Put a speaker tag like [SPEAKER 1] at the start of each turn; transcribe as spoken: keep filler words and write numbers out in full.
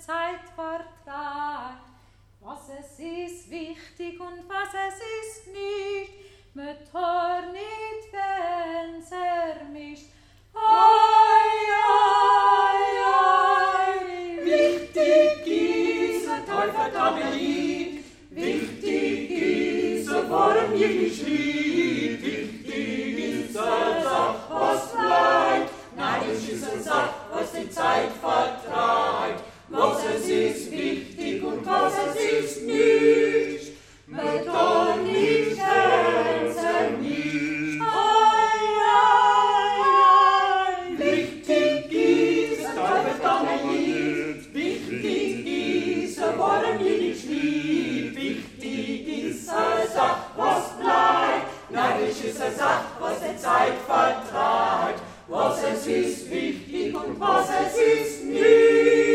[SPEAKER 1] Zeit vertreibt. Was es ist wichtig und was es ist nicht, mit Tor nicht wenn's ermischt. Oi, oi, oi,
[SPEAKER 2] wichtig ist ein Teufel Lied, wichtig ist ein Wort jedes Lied, wichtig ist eine Sache, was bleibt, nein, es ist eine Sache, was die Zeit vertreibt. Was es ist wichtig und was es ist nicht, mit Tor nicht wenn's ermischt. Oi, oi, oi, wichtig ist ein Teufel Lied, wichtig ist ein Wort jedes Lied, wichtig ist eine Sache, was bleibt, nein, es ist eine Sache, was die Zeit vertreibt. Was es ist wichtig und was es ist nicht.